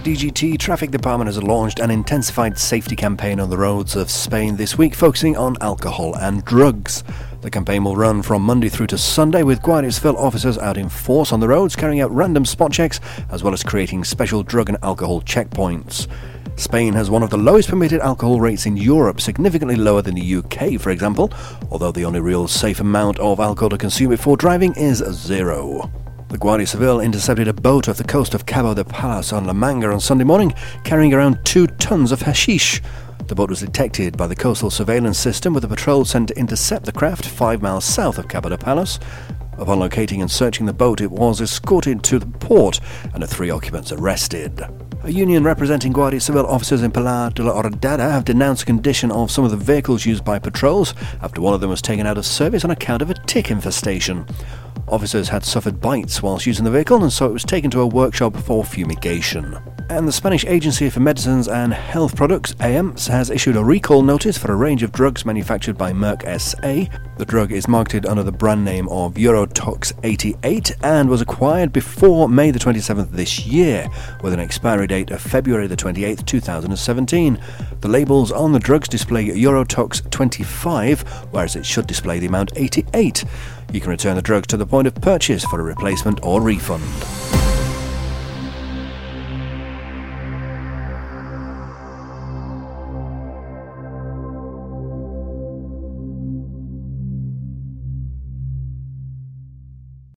DGT Traffic Department has launched an intensified safety campaign on the roads of Spain this week, focusing on alcohol and drugs. The campaign will run from Monday through to Sunday, with Guardia Civil officers out in force on the roads, carrying out random spot checks, as well as creating special drug and alcohol checkpoints. Spain has one of the lowest permitted alcohol rates in Europe, significantly lower than the UK, for example, although the only real safe amount of alcohol to consume before driving is 0. The Guardia Civil intercepted a boat off the coast of Cabo de Palos on La Manga on Sunday morning, carrying around 2 tons of hashish. The boat was detected by the coastal surveillance system, with a patrol sent to intercept the craft 5 miles south of Cabo de Palos. Upon locating and searching the boat, it was escorted to the port and the 3 occupants arrested. A union representing Guardia Civil officers in Pilar de la Horadada have denounced the condition of some of the vehicles used by patrols after one of them was taken out of service on account of a tick infestation. Officers had suffered bites whilst using the vehicle, and so it was taken to a workshop for fumigation. And the Spanish Agency for Medicines and Health Products, AEMS, has issued a recall notice for a range of drugs manufactured by Merck SA. The drug is marketed under the brand name of Eurotox 88 and was acquired before May the 27th this year, with an expiry date of February the 28th, 2017. The labels on the drugs display Eurotox 25, whereas it should display the amount 88. You can return the drugs to the point of purchase for a replacement or refund.